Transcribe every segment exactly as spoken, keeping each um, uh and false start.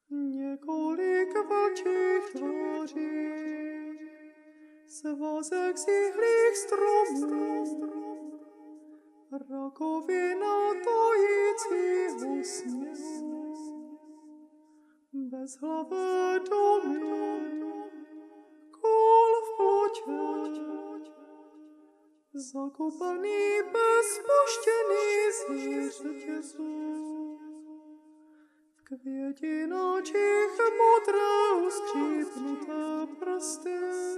Několik vlčích tváří, svazek zihlých stromů, rakovina tojícího sněhu, bezhlavé domy, kůl v plotě, zakopaný bezpoštěný z řetězů. V květináčích modré uskřípnuté prsty,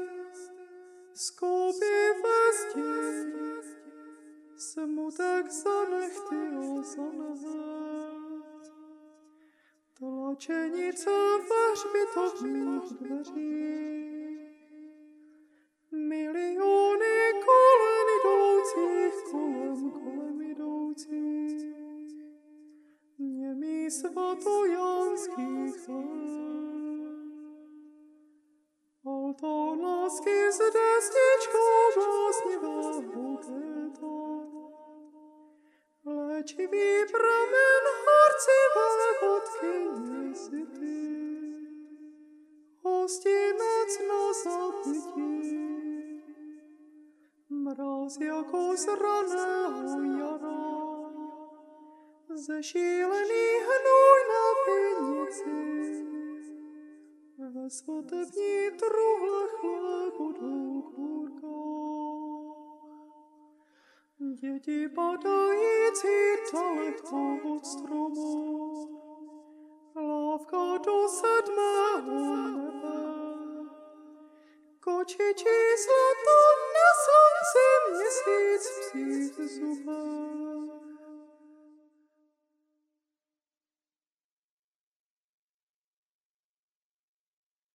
skopy ve zdi, smutek zanechty a zanehet. Tlačenice ve hřbitovních dveřích, miliony kolem jdoucích, kolem, kolem jdoucích, němý svatojanských let. Oltár lásky s destičkou bláznivého květa, léčivý pramen harcivé vodkyně si ty, hostinec na zapití, mráz jako z raného jara, zešílený hnůj na vinici, ve svatební truhle chlébu jdou kůrkách. Děti padající daleko od stromu, lávka do sedmého nebe, kočičí zlato na slunci měsíc v psích zubech.